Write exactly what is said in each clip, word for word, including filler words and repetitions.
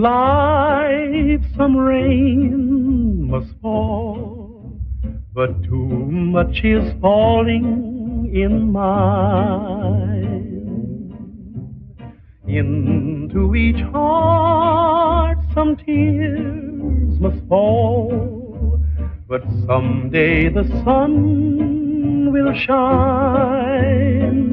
life some rain must fall, but too much is falling in mine. Into each heart some tears must fall, but someday the sun will shine.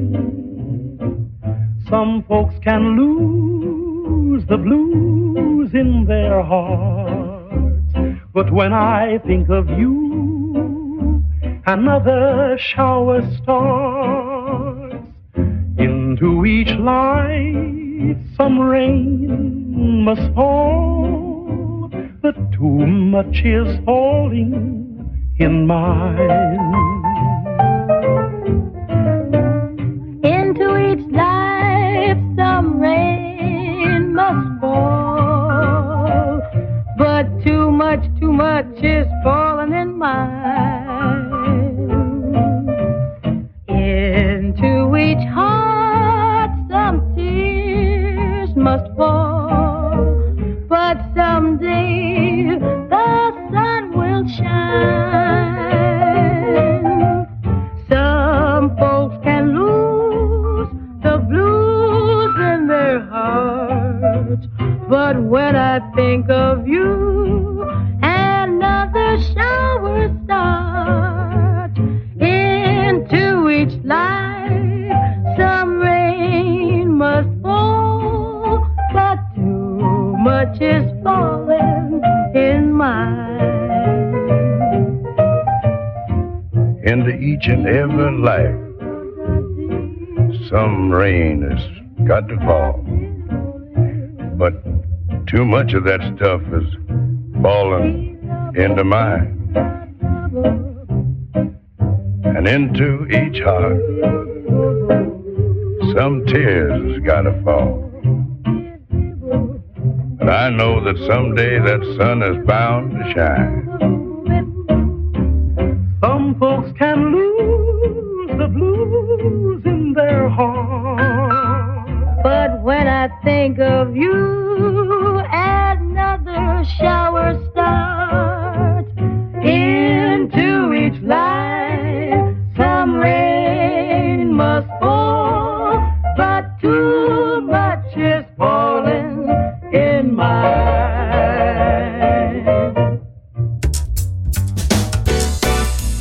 Some folks can lose the blues in their hearts, but when I think of you, another shower starts. Into each life some rain must fall, but too much is falling in mine. Into each life some rain must fall, but too much, too much is falling in mine. Into each heart some tears must fall, but someday the sun will shine. Some folks can lose the blues in their hearts, but when I think of you, another shower starts. Into each life some rain must fall, but too much is falling in mine. Into each and every life some rain has got to fall, but too much of that stuff is falling into mine. And into each heart some tears has got to fall. But I know that someday that sun is bound to shine. Some folks can lose the blues in their hearts, but when I think of you,